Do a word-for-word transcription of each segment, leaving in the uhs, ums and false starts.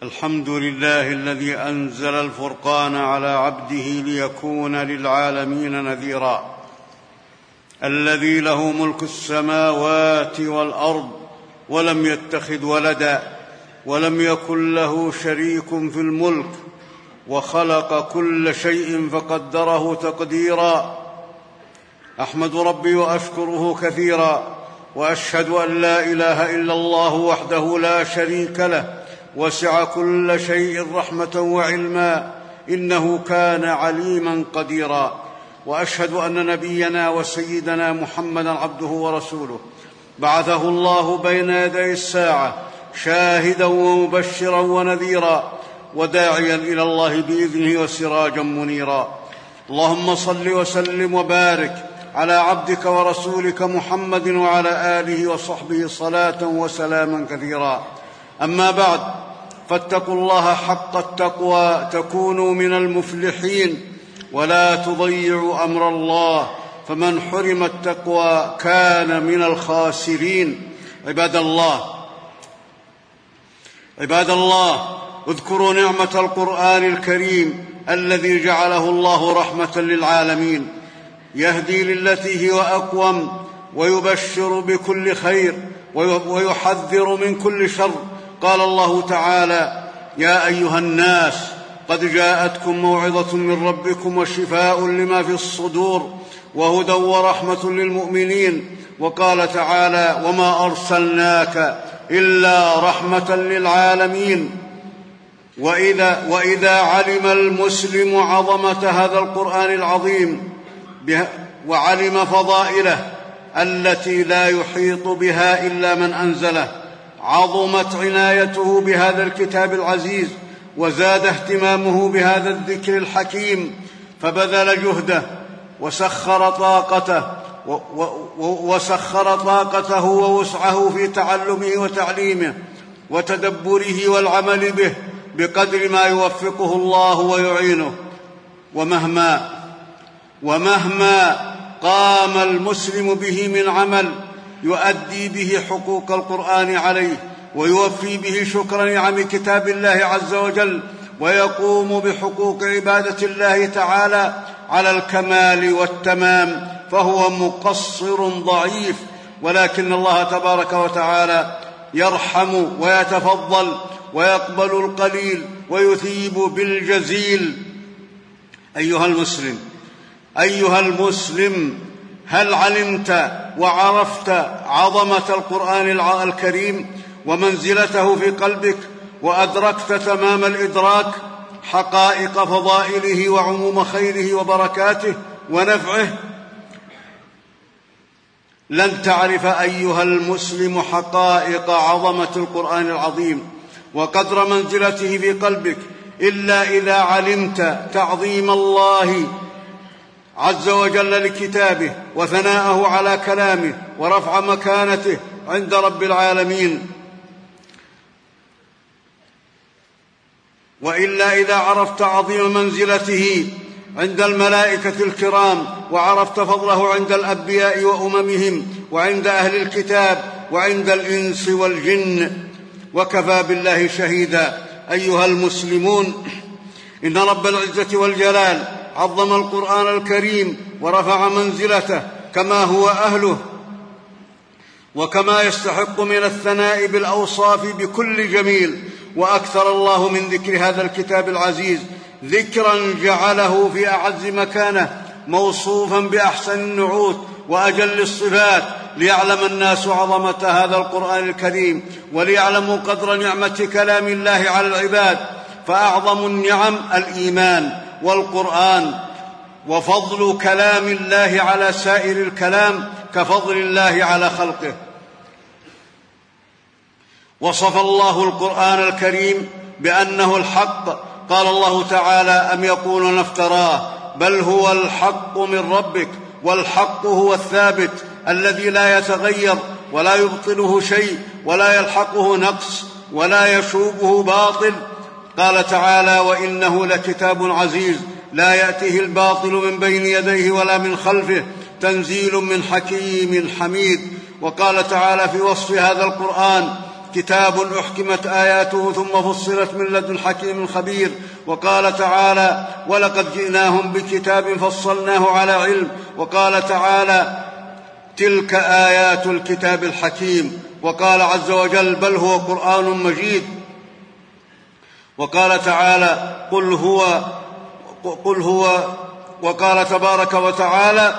الحمد لله الذي أنزل الفرقان على عبده ليكون للعالمين نذيرا، الذي له ملك السماوات والأرض ولم يتخذ ولدا ولم يكن له شريك في الملك، وخلق كل شيء فقدره تقديرا. أحمد ربي وأشكره كثيرا، وأشهد أن لا إله إلا الله وحده لا شريك له، وسع كل شيء رحمة وعلما، إنه كان عليما قديرا. وأشهد أن نبينا وسيدنا محمدا عبده ورسوله، بعثه الله بين يدي الساعة شاهدا ومبشرا ونذيرا، وداعيا إلى الله بإذنه وسراجا منيرا. اللهم صل وسلم وبارك على عبدك ورسولك محمد وعلى آله وصحبه صلاة وسلاما كثيرا. أما بعد، فاتقوا الله حق التقوى تكونوا من المفلحين، ولا تضيعوا أمر الله، فمن حرم التقوى كان من الخاسرين. عباد الله عباد الله اذكروا نعمة القرآن الكريم الذي جعله الله رحمة للعالمين، يهدي للتي هي أقوم، ويبشر بكل خير، ويحذر من كل شر. قال الله تعالى: يا أيها الناس قد جاءتكم موعظة من ربكم وشفاء لما في الصدور وهدى ورحمة للمؤمنين. وقال تعالى: وما أرسلناك إلا رحمة للعالمين. وإذا, وإذا علم المسلم عظمة هذا القرآن العظيم وعلم فضائله التي لا يحيط بها إلا من أنزله، عظمت عنايته بهذا الكتاب العزيز، وزاد اهتمامه بهذا الذكر الحكيم، فبذل جهده وسخر طاقته وسخر طاقته ووسعه في تعلمه وتعليمه وتدبره والعمل به بقدر ما يوفقه الله ويعينه. ومهما ومهما قام المسلم به من عمل يؤدي به حقوق القرآن عليه، ويوفي به شكر نعم كتاب الله عز وجل، ويقوم بحقوق عبادة الله تعالى على الكمال والتمام، فهو مقصر ضعيف. ولكن الله تبارك وتعالى يرحم ويتفضل ويقبل القليل ويثيب بالجزيل. أيها المسلم أيها المسلم هل علمت وعرفت عظمة القرآن الكريم ومنزلته في قلبك، وأدركت تمام الإدراك حقائق فضائله وعموم خيره وبركاته ونفعه؟ لن تعرف أيها المسلم حقائق عظمة القرآن العظيم وقدر منزلته في قلبك إلا إذا علمت تعظيم الله عز وجل لكتابه، وثناءه على كلامه، ورفع مكانته عند رب العالمين. وإلا إذا عرفت عظيم منزلته عند الملائكة الكرام، وعرفت فضله عند الأنبياء وأممهم، وعند أهل الكتاب، وعند الإنس والجن، وكفى بالله شهيدا. أيها المسلمون، إن رب العزة والجلال عظم القرآن الكريم ورفع منزلته كما هو أهله، وكما يستحق من الثناء بالأوصاف بكل جميل. وأكثر الله من ذكر هذا الكتاب العزيز ذكرا جعله في أعز مكانه، موصوفا بأحسن النعوت وأجل الصفات، ليعلم الناس عظمة هذا القرآن الكريم، وليعلموا قدر نعمة كلام الله على العباد. فأعظم النعم الإيمان والقرآن، وفضل كلام الله على سائر الكلام كفضل الله على خلقه. وصف الله القرآن الكريم بأنه الحق، قال الله تعالى: أم يقولون افتراه بل هو الحق من ربك، والحق هو الثابت الذي لا يتغير ولا يبطله شيء ولا يلحقه نقص ولا يشوبه باطل. قال تعالى: وإنه لكتاب عزيز لا يأتيه الباطل من بين يديه ولا من خلفه، تنزيل من حكيم حميد. وقال تعالى في وصف هذا القرآن: كتاب أحكمت آياته ثم فصلت من لدن حكيم خبير. وقال تعالى: ولقد جئناهم بكتاب فصلناه على علم. وقال تعالى: تلك آيات الكتاب الحكيم. وقال عز وجل: بل هو قرآن مجيد. وقال تعالى: قل هو قل هو وقال تبارك وتعالى: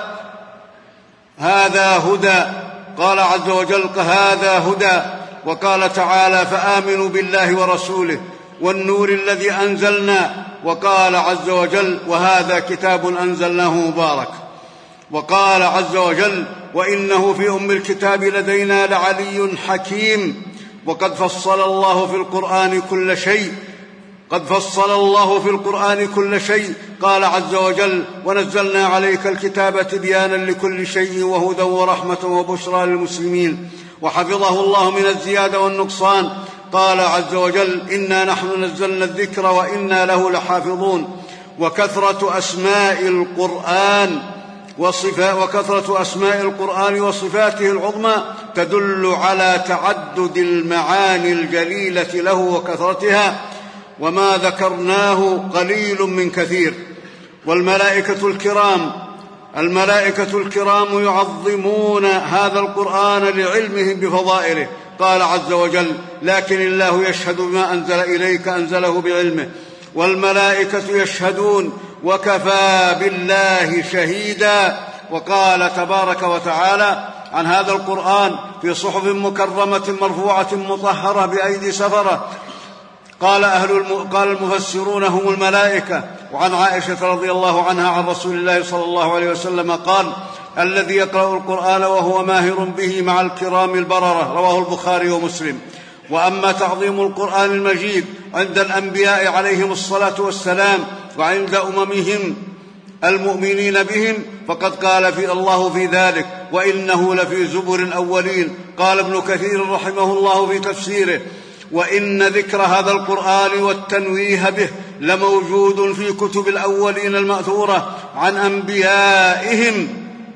هذا هدى. قال عز وجل: هذا هدى. وقال تعالى: فآمنوا بالله ورسوله والنور الذي أنزلنا. وقال عز وجل: وهذا كتاب أنزلناه مبارك. وقال عز وجل: وإنه في أم الكتاب لدينا لعلي حكيم. وقد فصل الله في القرآن كل شيء قد فصل الله في القرآن كل شيء. قال عز وجل: ونزلنا عليك الكتاب تبيانا لكل شيء وهدى ورحمة وبشرى للمسلمين. وحفظه الله من الزيادة والنقصان. قال عز وجل: إنا نحن نزلنا الذكر وإنا له لحافظون. وكثرة أسماء القرآن وصفاء وكثرة أسماء القرآن وصفاته العظمى تدل على تعدد المعاني الجليلة له وكثرتها، وما ذكرناه قليل من كثير. والملائكة الكرام الملائكة الكرام يعظمون هذا القرآن لعلمهم بفضائله. قال عز وجل: لكن الله يشهد بما أنزل إليك أنزله بعلمه والملائكة يشهدون وكفى بالله شهيدا. وقال تبارك وتعالى عن هذا القرآن: في صحف مكرمة مرفوعة مطهرة بأيدي سفرة. قال, أهل الم... قال المفسرون: هم الملائكة. وعن عائشة رضي الله عنها عن رسول الله صلى الله عليه وسلم قال: الذي يقرأ القرآن وهو ماهر به مع الكرام البررة. رواه البخاري ومسلم. وأما تعظيم القرآن المجيد عند الأنبياء عليهم الصلاة والسلام وعند أممهم المؤمنين بهم فقد قال في الله في ذلك: وإنه لفي زبر الأولين. قال ابن كثير رحمه الله في تفسيره: وإن ذكر هذا القرآن والتنويه به لموجود في كتب الأولين المأثورة عن أنبيائهم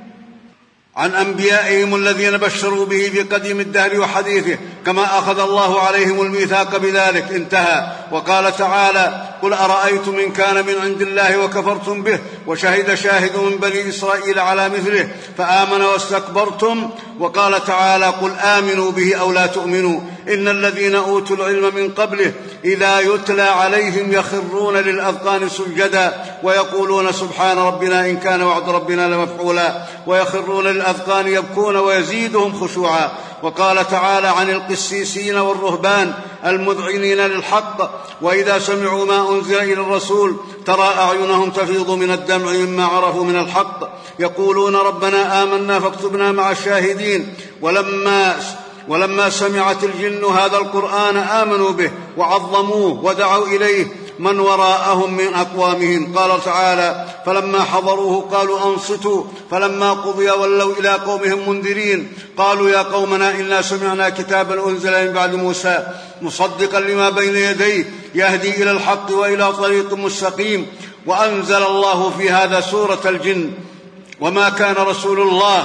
عن أنبيائهم الذين بشروا به في قديم الدهر وحديثه، كما أخذ الله عليهم الميثاق بذلك. انتهى. وقال تعالى: قل أرأيتم إن كان من عند الله وكفرتم به وشهد شاهد من بني إسرائيل على مثله فآمن واستكبرتم. وقال تعالى: قل آمنوا به أو لا تؤمنوا إن الذين أوتوا العلم من قبله إذا يتلى عليهم يخرون للأذقان سجدا ويقولون سبحان ربنا إن كان وعد ربنا لمفعولا ويخرون للأذقان يبكون ويزيدهم خشوعا. وقال تعالى عن القسيسين والرهبان المذعنين للحق: وإذا سمعوا ما أنزل إلى الرسول ترى أعينهم تفيض من الدمع مما عرفوا من الحق يقولون ربنا آمنا فاكتبنا مع الشاهدين. ولما ولما سمعت الجن هذا القرآن آمنوا به وعظموه ودعوا إليه من وراءهم من أقوامهم. قال تعالى: فلما حضروه قالوا أنصتوا فلما قضي ولوا إلى قومهم منذرين قالوا يا قومنا إنا سمعنا كتابا أنزل من بعد موسى مصدقا لما بين يديه يهدي إلى الحق وإلى طريق مستقيم. وأنزل الله في هذا سورة الجن. وما كان رسول الله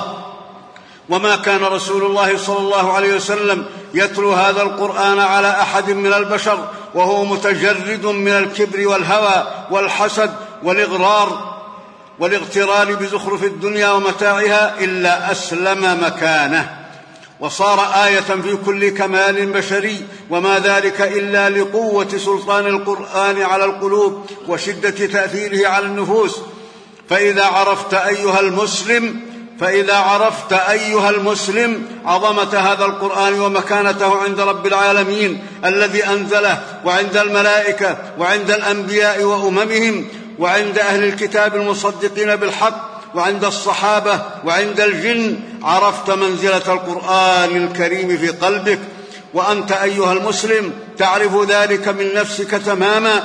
وما كان رسول الله صلى الله عليه وسلم يتلو هذا القرآن على أحد من البشر وهو متجرد من الكبر والهوى والحسد والإغرار والاغترار بزخرف الدنيا ومتاعها إلا أسلم مكانه وصار آية في كل كمال بشري، وما ذلك إلا لقوة سلطان القرآن على القلوب وشدة تأثيره على النفوس. فإذا عرفت أيها المسلم فإذا عرفت أيها المسلم عظمة هذا القرآن ومكانته عند رب العالمين الذي أنزله وعند الملائكة وعند الأنبياء وأممهم وعند أهل الكتاب المصدقين بالحق وعند الصحابة وعند الجن، عرفت منزلة القرآن الكريم في قلبك. وأنت أيها المسلم تعرف ذلك من نفسك تماما.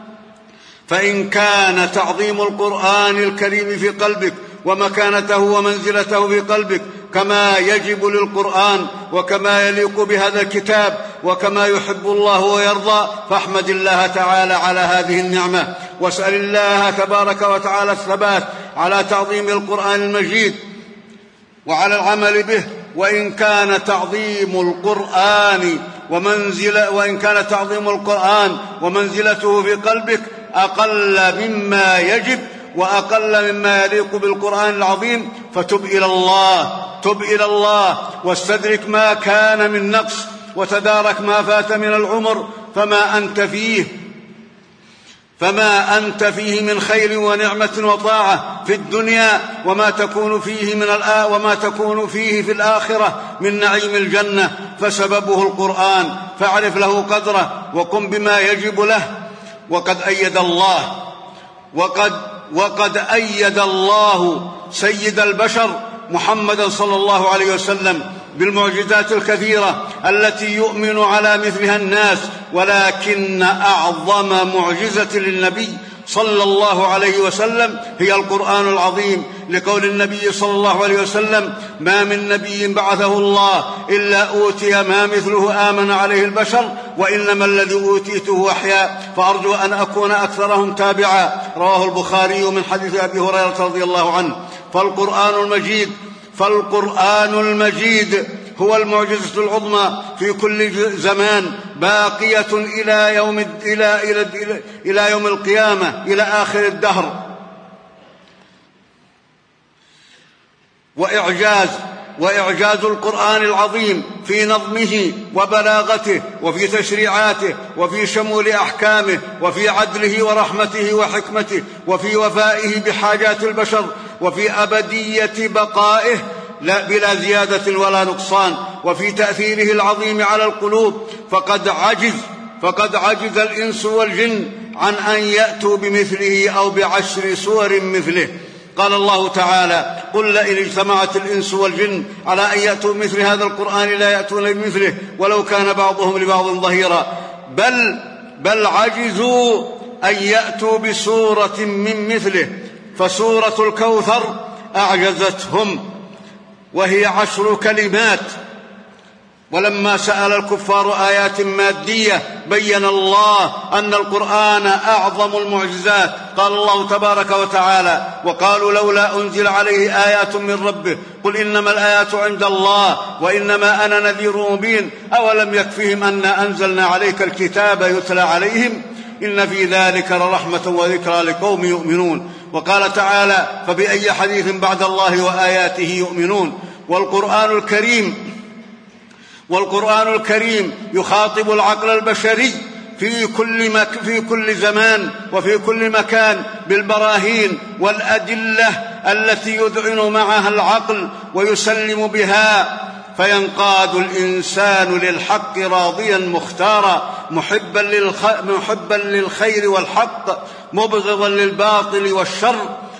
فإن كان تعظيم القرآن الكريم في قلبك ومكانته ومنزلته في قلبك كما يجب للقرآن وكما يليق بهذا الكتاب وكما يحب الله ويرضى، فاحمد الله تعالى على هذه النعمة، واسأل الله تبارك وتعالى الثبات على تعظيم القرآن المجيد وعلى العمل به. وإن كان تعظيم القرآن ومنزلة وإن كان تعظيم القرآن ومنزلته في قلبك أقل مما يجب وأقل مما يليق بالقرآن العظيم، فتب إلى الله، تب إلى الله واستدرك ما كان من نقص وتدارك ما فات من العمر، فما أنت فيه فما أنت فيه من خير ونعمة وطاعة في الدنيا، وما تكون فيه من الآ وما تكون فيه في الآخرة من نعيم الجنة، فسببه القرآن، فاعرف له قدره وقم بما يجب له. وقد أيد الله وقد وقد أيد الله سيد البشر محمدا صلى الله عليه وسلم بالمعجزات الكثيرة التي يؤمن على مثلها الناس، ولكن أعظم معجزة للنبي صلى الله عليه وسلم هي القرآن العظيم، لقول النبي صلى الله عليه وسلم: ما من نبي بعثه الله إلا أوتي ما مثله آمن عليه البشر، وإنما الذي أوتيته أحياء، فأرجو أن أكون أكثرهم تابعا. رواه البخاري من حديث أبي هريرة رضي الله عنه. فالقرآن المجيد فالقرآن المجيد هو المعجزة العظمى في كل زمان، باقية إلى يوم إلى إلى إلى, إلى يوم القيامة، إلى آخر الدهر. وإعجاز وإعجاز القرآن العظيم في نظمه وبلاغته وفي تشريعاته وفي شمول أحكامه وفي عدله ورحمته وحكمته وفي وفائه بحاجات البشر وفي أبدية بقائه لا بلا زيادة ولا نقصان، وفي تأثيره العظيم على القلوب. فقد عجز فقد عجز الإنس والجن عن أن يأتوا بمثله أو بعشر سور مثله. قال الله تعالى: قل لئن اجتمعت الإنس والجن على أن يأتوا بمثل هذا القرآن لا يأتون بمثله ولو كان بعضهم لبعض ظهيرا، بل بل عجزوا أن يأتوا بسورة من مثله. فسورة الكوثر أعجزتهم وهي عشر كلمات. ولما سأل الكفار آيات مادية بين الله أن القرآن أعظم المعجزات. قال الله تبارك وتعالى: وقالوا لولا أنزل عليه آيات من ربه قل إنما الآيات عند الله وإنما أنا نذير مبين أولم يكفهم أنا أنزلنا عليك الكتاب يتلى عليهم إن في ذلك لرحمة وذكرى لقوم يؤمنون. وقال تعالى: فبأي حديث بعد الله وآياته يؤمنون. والقرآن الكريم والقرآن الكريم يخاطب العقل البشري في كل, مك في كل زمان وفي كل مكان بالبراهين والأدلة التي يذعن معها العقل ويسلم بها، فينقاد الإنسان للحق راضيا مختارا محبا, للخ... محبا للخير والحق مبغضا للباطل والشر،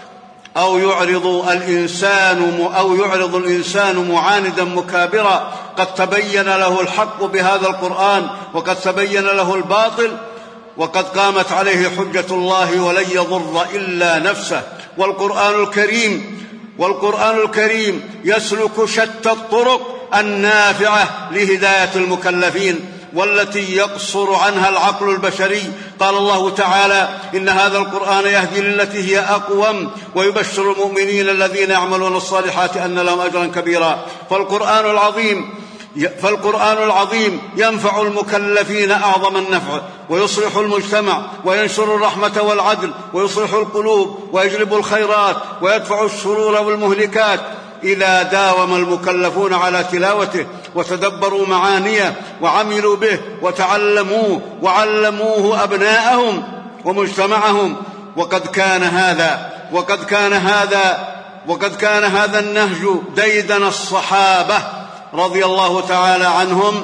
أو يعرض الإنسان أو يعرض الإنسان معاندا مكابرا قد تبين له الحق بهذا القرآن وقد تبين له الباطل وقد قامت عليه حجة الله ولن يضر إلا نفسه. والقرآن الكريم والقرآن الكريم يسلك شتى الطرق النافعة لهداية المكلفين والتي يقصر عنها العقل البشري. قال الله تعالى: إن هذا القرآن يهدي للتي هي أقوم ويبشر المؤمنين الذين يعملون الصالحات أن لهم أجرا كبيرا. فالقرآن العظيم فالقرآن العظيم ينفع المكلفين أعظم النفع ويصلح المجتمع وينشر الرحمة والعدل ويصلح القلوب ويجلب الخيرات ويدفع الشرور والمهلكات. إذا داوم المكلفون على تلاوته وتدبروا معانيه وعملوا به وتعلموه وعلموه أبناءهم ومجتمعهم. وقد كان هذا وقد كان هذا وقد كان هذا النهج ديدن الصحابة رضي الله تعالى عنهم،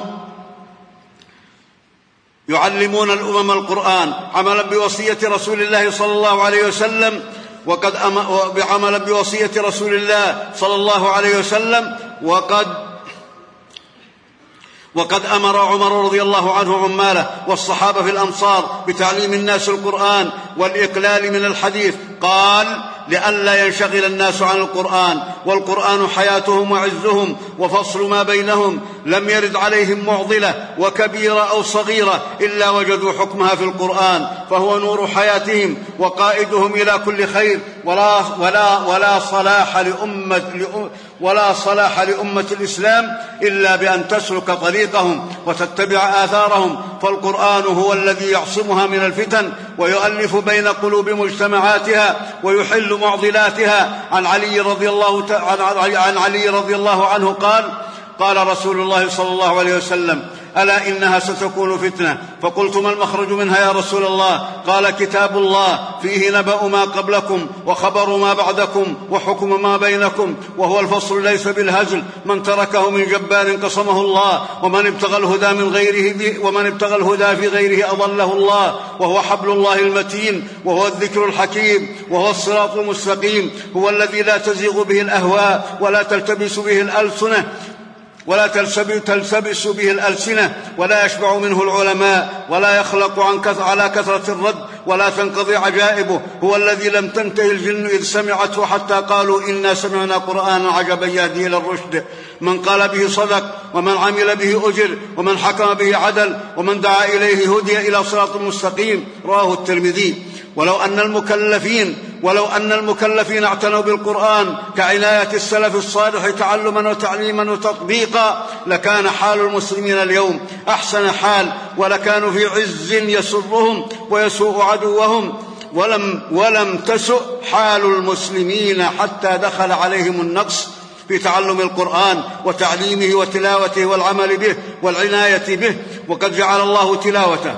يعلمون الأمم القرآن عملا بوصية رسول الله صلى الله عليه وسلم وقد عملا بوصية رسول الله صلى الله عليه وسلم وقد وقد أمر عمر رضي الله عنه عماله والصحابة في الأمصار بتعليم الناس القرآن والإقلال من الحديث. قال: لئلا ينشغل الناس عن القرآن، والقرآن حياتهم وعزهم وفصل ما بينهم. لم يرد عليهم معضلة وكبيرة أو صغيرة إلا وجدوا حكمها في القرآن، فهو نور حياتهم وقائدهم إلى كل خير، ولا, ولا, ولا صلاح لأمة ولا صلاح لأمة الإسلام إلا بأن تسلك طريقهم وتتبع آثارهم، فالقرآن هو الذي يعصمها من الفتن ويؤلف بين قلوب مجتمعاتها ويحل معضلاتها. عن علي رضي الله عن علي رضي الله عنه قال: قال رسول الله صلى الله عليه وسلم: ألا إنها ستكون فتنة. فقلت: ما المخرج منها يا رسول الله؟ قال: كتاب الله فيه نبأ ما قبلكم وخبر ما بعدكم وحكم ما بينكم، وهو الفصل ليس بالهزل، من تركه من جبار قصمه الله، ومن ابتغى الهدى من غيره ومن ابتغى الهدى في غيره أضله الله، وهو حبل الله المتين، وهو الذكر الحكيم، وهو الصراط المستقيم، هو الذي لا تزيغ به الأهواء ولا تلتبس به الألسنة ولا تلتبس به الألسنة ولا يشبع منه العلماء ولا يخلق عن كث على كثرة الرد ولا تنقضي عجائبه، هو الذي لم تنتهي الجن إذ سمعته حتى قالوا: إنا سمعنا قرآنا عجبا يهدي إلى الرشد. من قال به صدق، ومن عمل به أجر، ومن حكم به عدل، ومن دعا إليه هدي إلى صراط مستقيم. رواه الترمذي. ولو أن المكلفين ولو أن المكلفين اعتنوا بالقرآن كعناية السلف الصالح تعلما وتعليما وتطبيقا لكان حال المسلمين اليوم أحسن حال، ولكانوا في عز يسرهم ويسوء عدوهم، ولم, ولم تسؤ حال المسلمين حتى دخل عليهم النقص في تعلم القرآن وتعليمه وتلاوته والعمل به والعناية به. وقد جعل الله تلاوته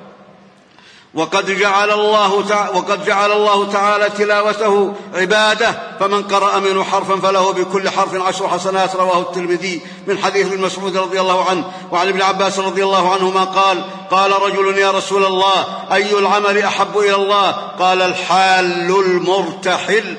وقد جعل الله تع... وقد جعل الله تعالى تلاوته عبادة، فمن قرأ منه حرفا فله بكل حرف عشر حسنات. رواه الترمذي من حديث ابن مسعود رضي الله عنه. وعن ابن عباس رضي الله عنهما قال: قال رجل: يا رسول الله، أي العمل أحب إلى الله؟ قال: الحال المرتحل.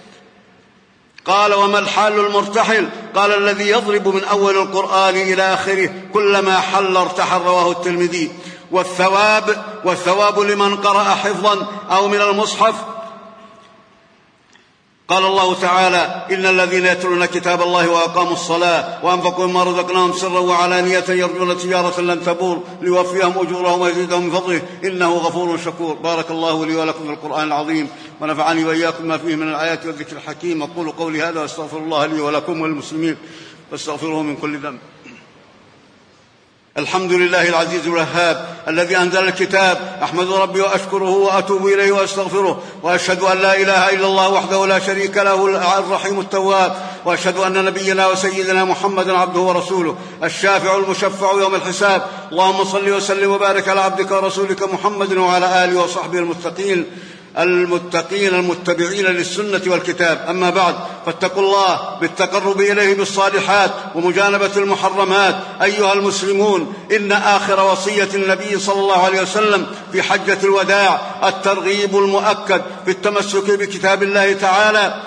قال: وما الحال المرتحل؟ قال: الذي يضرب من أول القرآن إلى آخره، كلما حل ارتحل. رواه الترمذي. والثواب والثواب لمن قرأ حفظا أو من المصحف. قال الله تعالى: إن الذين يتلون كتاب الله وأقاموا الصلاة وأنفقوا مما رزقناهم سرا وعلانية يرجون تجارة لن تبور ليوفيهم أجورهم ويزيدهم من فضله إنه غفور شكور. بارك الله لي ولكم في القرآن العظيم، ونفعني وإياكم ما فيه من الآيات والذكر الحكيم. أقول قولي هذا وأستغفر الله لي ولكم وللمسلمين فاستغفروه من كل ذنب. الحمد لله العزيز الوهاب الذي أنزل الكتاب، أحمد ربي وأشكره وأتوب إليه وأستغفره، وأشهد أن لا إله إلا الله وحده لا شريك له الرحيم التواب، وأشهد أن نبينا وسيدنا محمدا عبده ورسوله الشافع المشفع يوم الحساب. اللهم صل وسلم وبارك على عبدك ورسولك محمد وعلى آله وصحبه المتقين المتقين المتبعين للسنة والكتاب. أما بعد، فاتقوا الله بالتقرب إليه بالصالحات ومجانبة المحرمات. أيها المسلمون، إن آخر وصية النبي صلى الله عليه وسلم في حجة الوداع الترغيب المؤكد في التمسك بكتاب الله تعالى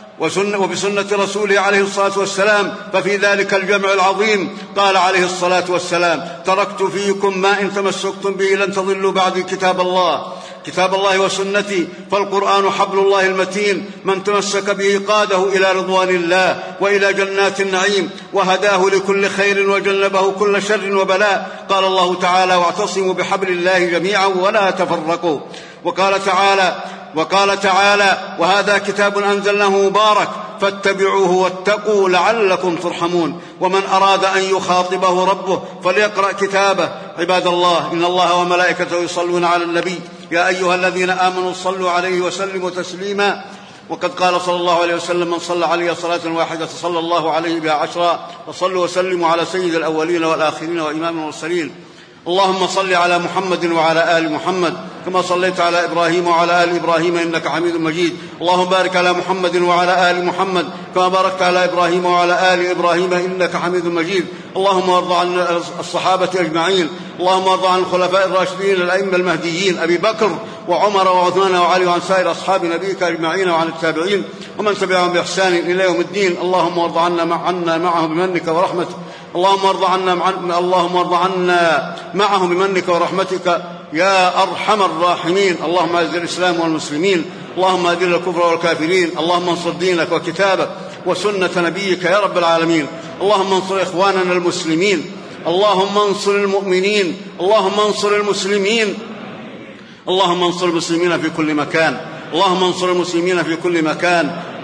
وبسنة رسوله عليه الصلاة والسلام، ففي ذلك الجمع العظيم قال عليه الصلاة والسلام: تركت فيكم ما إن تمسكتم به لن تضلوا بعد كتاب الله كتاب الله وسنتي، فالقرآن حبل الله المتين، من تمسك به قاده إلى رضوان الله وإلى جنات النعيم، وهداه لكل خير وجنبه كل شر وبلاء. قال الله تعالى: واعتصموا بحبل الله جميعا ولا تفرقوا. وقال تعالى وقال تعالى: وهذا كتاب أنزلناه مبارك فاتبعوه واتقوا لعلكم ترحمون. ومن أراد أن يخاطبه ربه فليقرأ كتابه. عباد الله، إن الله وملائكته يصلون على النبي، يا أيها الذين آمنوا صلوا عليه وسلموا تسليما. وقد قال صلى الله عليه وسلم: من صلى علي صلاة واحدة صلى الله عليه بها عشرا. وصلوا وسلموا على سيد الأولين والآخرين وإمام المرسلين. اللهم صل على محمد وعلى آل محمد كما صليت على إبراهيم وعلى آل إبراهيم إنك حميد مجيد. اللهم بارك على محمد وعلى آل محمد كما باركت على إبراهيم وعلى آل إبراهيم إنك حميد مجيد. اللهم وارض عن الصحابة أجمعين. اللهم وارض عن الخلفاء الراشدين الأئمة المهديين أبي بكر وعمر وعثمان وعلي وعن سائر أصحاب نبيك أجمعين وعن التابعين ومن تبعهم بإحسان إلى يوم الدين. اللهم وارض عنا عنا معهم بمنك ورحمتك. اللهم وارض عنا مع... اللهم وارض عنا معهم بمنك ورحمتك يا أرحم الراحمين. اللهم أعز الإسلام والمسلمين، اللهم أذل الكفر والكافرين، اللهم انصر دينك وكتابك وسنة نبيك يا رب العالمين. اللهم انصر إخواننا المسلمين، اللهم انصر المؤمنين، اللهم انصر المسلمين، اللهم انصر المسلمين في كل مكان، اللهم انصر المسلمين في كل مكان.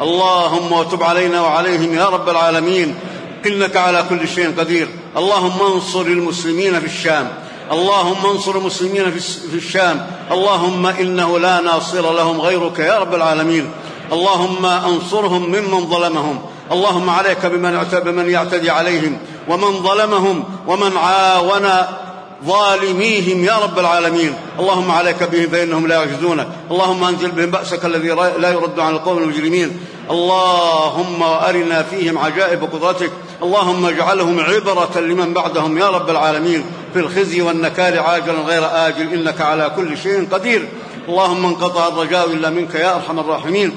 اللهم وتب علينا وعليهم يا رب العالمين، إنك على كل شيء قدير. اللهم انصر المسلمين في الشام، اللهم انصر المسلمين في الشام، اللهم إنه لا ناصر لهم غيرك يا رب العالمين. اللهم انصرهم ممن ظلمهم، اللهم عليك بمن يعتدي عليهم ومن ظلمهم ومن عاون ظالميهم يا رب العالمين. اللهم عليك بهم فإنهم لا يعجزونك، اللهم أنزل بهم بأسك الذي لا يرد عن القوم المجرمين. اللهم أرنا فيهم عجائب قدرتك، اللهم اجعلهم عبرة لمن بعدهم يا رب العالمين في الخزي والنكال عاجلا غير آجل، إنك على كل شيء قدير. اللهم انقطع الرجاء إلا منك يا أرحم الراحمين.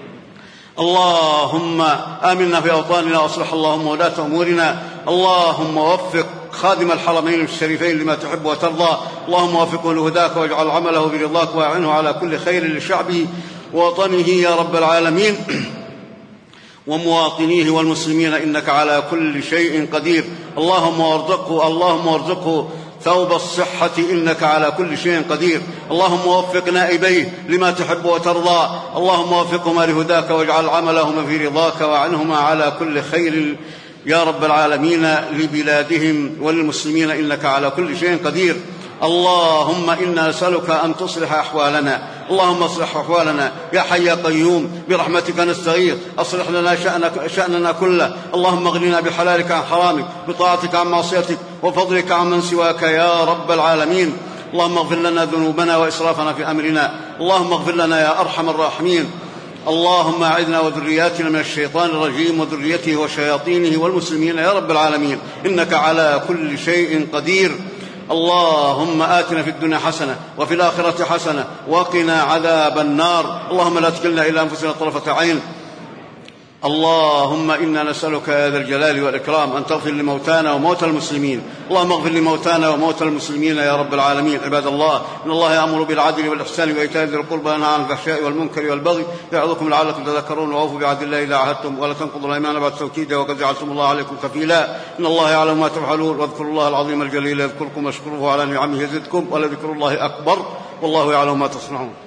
اللهم آمنا في أوطاننا وأصلح اللهم ولاة أمورنا. اللهم وفق خادم الحرمين الشريفين لما تحب وترضى، اللهم وفقه لهداك واجعل عمله برضاك واعنه على كل خير لشعبه ووطنه يا رب العالمين ومواطنيه والمسلمين، إنك على كل شيء قدير. اللهم وارزقه اللهم وارزقه ثوب الصحة، إنك على كل شيء قدير. اللهم وفق نائبيه لما تحب وترضى، اللهم وفقهما لهداك واجعل عملهما في رضاك واعنهما على كل خير يا رب العالمين لبلادهم وللمسلمين، إنك على كل شيء قدير. اللهم إنا نسألك أن تصلح أحوالنا، اللهم اصلح أحوالنا يا حي يا قيوم، برحمتك نستغيث، أصلح لنا شأنك شأننا كله. اللهم اغننا بحلالك عن حرامك، بطاعتك عن معصيتك، وفضلك عن من سواك يا رب العالمين. اللهم اغفر لنا ذنوبنا وإسرافنا في أمرنا، اللهم اغفر لنا يا أرحم الراحمين. اللهم أعذنا وذرياتنا من الشيطان الرجيم وذريته وشياطينه والمسلمين يا رب العالمين، إنك على كل شيء قدير. اللهم آتنا في الدنيا حسنة وفي الآخرة حسنة وقنا عذاب النار. اللهم لا تكلنا إلى أنفسنا طرفة عين. اللهم إنا نسألك يا ذا الجلال والإكرام أن تغفر لموتانا وموتى المسلمين، اللهم اغفر لموتانا وموتى المسلمين يا رب العالمين. عباد الله، إن الله يأمر بالعدل والإحسان وإيتاء ذي القربى وينهى عن الفحشاء والمنكر والبغي يعظكم لعلكم تذكرون. وأوفوا بعهد الله إذا عاهدتم ولا تنقضوا الأيمان بعد توكيدها وقد جعلتم الله عليكم كفيلا، إن الله يعلم ما تفعلون. واذكروا الله العظيم الجليل يذكركم واشكروه على نعمه يزدكم ولذكر الله أكبر والله يعلم ما تصنعون.